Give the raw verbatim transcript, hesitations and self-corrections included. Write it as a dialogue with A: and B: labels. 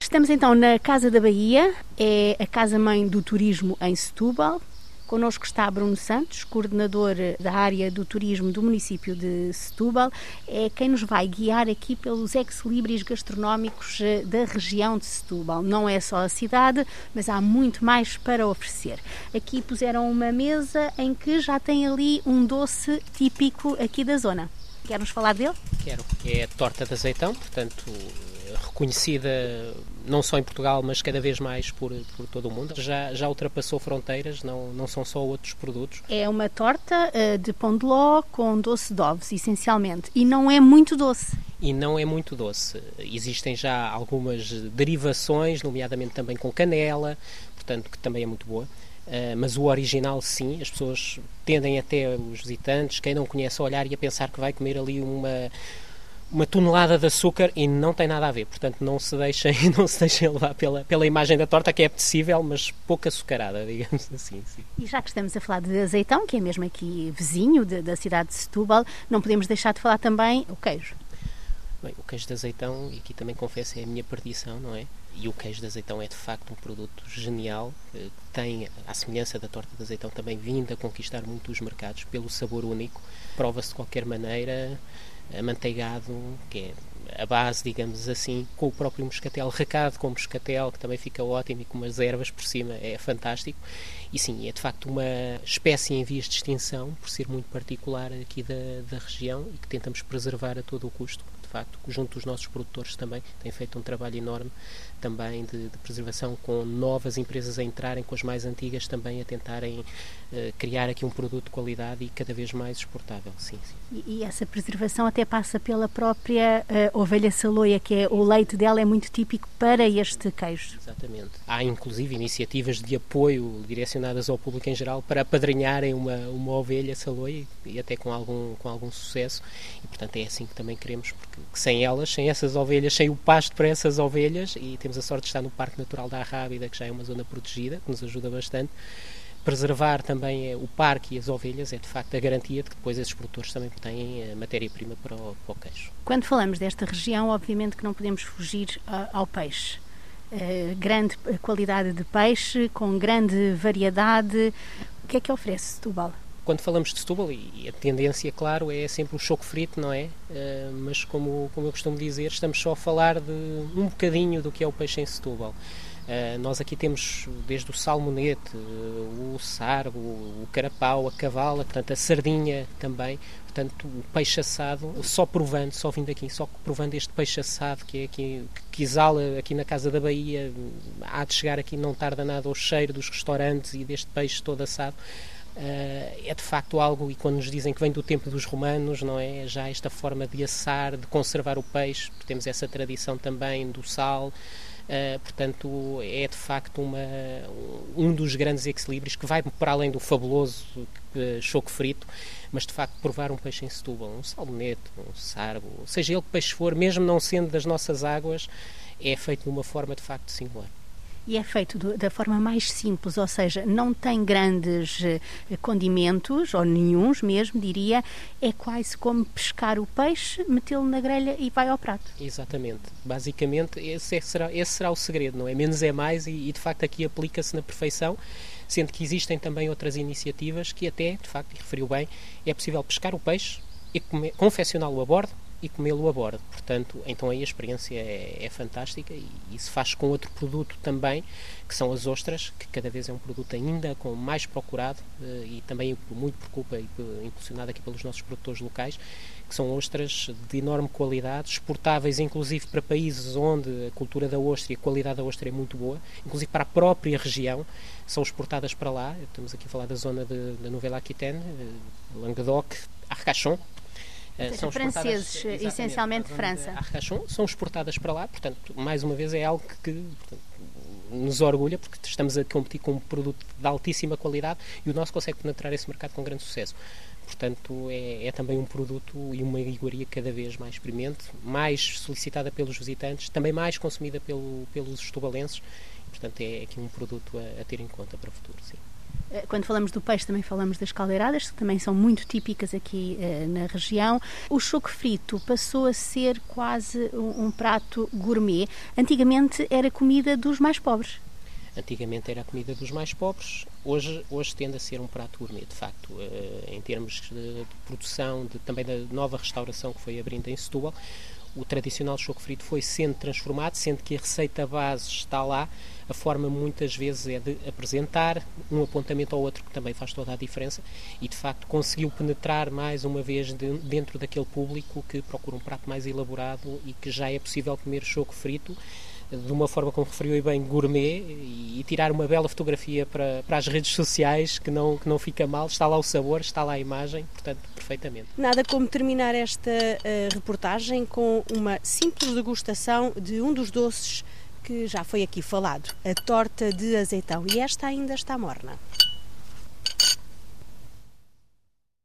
A: Estamos então na Casa da Bahia, é a casa-mãe do turismo em Setúbal. Connosco está Bruno Santos, coordenador da área do turismo do município de Setúbal. É quem nos vai guiar aqui pelos ex-libris gastronómicos da região de Setúbal. Não é só a cidade, mas há muito mais para oferecer. Aqui puseram uma mesa em que já tem ali um doce típico aqui da zona. Quer-nos falar dele?
B: Quero. É a torta de azeitão, portanto, reconhecida não só em Portugal, mas cada vez mais por, por todo o mundo. Já, já ultrapassou fronteiras, não, não são só outros produtos.
A: É uma torta uh, de pão de ló com doce de ovos, essencialmente, e não é muito doce.
B: E não é muito doce. Existem já algumas derivações, nomeadamente também com canela, portanto, que também é muito boa. Uh, mas o original, sim, as pessoas tendem até, os visitantes, quem não conhece, a olhar e a pensar que vai comer ali uma... uma tonelada de açúcar e não tem nada a ver, portanto não se deixem, não se deixem levar pela, pela imagem da torta, que é apetecível, mas pouco açucarada, digamos assim. Sim.
A: E já que estamos a falar de azeitão, que é mesmo aqui vizinho de, da cidade de Setúbal, não podemos deixar de falar também o queijo.
B: Bem, o queijo de azeitão, e aqui também confesso, é a minha perdição, não é? E o queijo de azeitão é de facto um produto genial, que tem, à semelhança da torta de azeitão, também vindo a conquistar muito os mercados pelo sabor único. Prova-se de qualquer maneira, amanteigado, que é a base, digamos assim, com o próprio moscatel, recado com moscatel, que também fica ótimo, e com umas ervas por cima, é fantástico. E sim, é de facto uma espécie em vias de extinção, por ser muito particular aqui da, da região, e que tentamos preservar a todo o custo. De facto, junto dos nossos produtores também, têm feito um trabalho enorme também de, de preservação, com novas empresas a entrarem, com as mais antigas também a tentarem uh, criar aqui um produto de qualidade e cada vez mais exportável. Sim, sim.
A: E, e essa preservação até passa pela própria uh, ovelha saloia, que é, o leite dela é muito típico para este queijo.
B: Exatamente. Há inclusive iniciativas de apoio direcionadas ao público em geral para apadrinharem uma, uma ovelha saloia, e até com algum, com algum sucesso, e portanto é assim que também queremos, porque sem elas, sem essas ovelhas, sem o pasto para essas ovelhas, e temos a sorte de estar no Parque Natural da Arrábida, que já é uma zona protegida, que nos ajuda bastante. Preservar também o parque e as ovelhas é de facto a garantia de que depois esses produtores também têm a matéria-prima para o, para o queijo.
A: Quando falamos desta região, obviamente que não podemos fugir ao peixe. Uh, grande qualidade de peixe, com grande variedade. O que é que oferece Setúbal?
B: Quando falamos de Setúbal, e a tendência, claro, é sempre o choco frito, não é? Uh, mas como, como eu costumo dizer, estamos só a falar de um bocadinho do que é o peixe em Setúbal. Uh, nós aqui temos desde o salmonete, uh, o sargo, o carapau, a cavala, portanto a sardinha também, portanto o peixe assado, só provando, só vindo aqui, só provando este peixe assado que é aqui, que exala aqui na Casa da Bahia, há de chegar aqui, não tarda nada, ao cheiro dos restaurantes e deste peixe todo assado. Uh, é de facto algo, e quando nos dizem que vem do tempo dos romanos, não é? Já esta forma de assar, de conservar o peixe, temos essa tradição também do sal. Uh, portanto, é de facto uma, um dos grandes ex-libris que vai para além do fabuloso uh, choco frito, mas de facto provar um peixe em Setúbal, um salmonete, um sargo, seja ele que peixe for, mesmo não sendo das nossas águas, é feito de uma forma de facto singular.
A: E é feito do, da forma mais simples, ou seja, não tem grandes eh, condimentos, ou nenhuns mesmo, diria, é quase como pescar o peixe, metê-lo na grelha e vai ao prato.
B: Exatamente. Basicamente, esse, é, será, esse será o segredo, não é? Menos é mais, e, e de facto aqui aplica-se na perfeição, sendo que existem também outras iniciativas que até, de facto, e referiu bem, é possível pescar o peixe e comer, confeccioná-lo a bordo e comê-lo a bordo. Portanto, então aí a experiência é, é fantástica, e, e se faz com outro produto também, que são as ostras, que cada vez é um produto ainda com mais procurado, e também muito por culpa e impulsionado aqui pelos nossos produtores locais, que são ostras de enorme qualidade, exportáveis inclusive para países onde a cultura da ostra e a qualidade da ostra é muito boa, inclusive para a própria região, são exportadas para lá. Estamos aqui a falar da zona de, da Nouvelle-Aquitaine, Languedoc, Arcachon.
A: São franceses, essencialmente de França.
B: Arcachon, são exportadas para lá, portanto, mais uma vez é algo que, que portanto, nos orgulha, porque estamos a competir com um produto de altíssima qualidade e o nosso consegue penetrar esse mercado com grande sucesso. Portanto, é, é também um produto e uma iguaria cada vez mais experimente, mais solicitada pelos visitantes, também mais consumida pelo, pelos estubalenses. Portanto, é aqui um produto a, a ter em conta para o futuro, sim.
A: Quando falamos do peixe também falamos das caldeiradas, que também são muito típicas aqui uh, na região. O choco frito passou a ser quase um, um prato gourmet. Antigamente era comida dos mais pobres.
B: Antigamente era a comida dos mais pobres, hoje, hoje tende a ser um prato gourmet, de facto, uh, em termos de, de produção, de, também da nova restauração que foi abrindo em Setúbal. O tradicional choco frito foi sendo transformado, sendo que a receita base está lá. A forma muitas vezes é de apresentar um apontamento ao outro que também faz toda a diferença e de facto conseguiu penetrar mais uma vez de, dentro daquele público que procura um prato mais elaborado e que já é possível comer choco frito de uma forma, como referiu bem, gourmet, e, e tirar uma bela fotografia para, para as redes sociais, que não, que não fica mal, está lá o sabor, está lá a imagem, portanto, perfeitamente.
A: Nada como terminar esta uh, reportagem com uma simples degustação de um dos doces que já foi aqui falado, a torta de azeitão, e esta ainda está morna.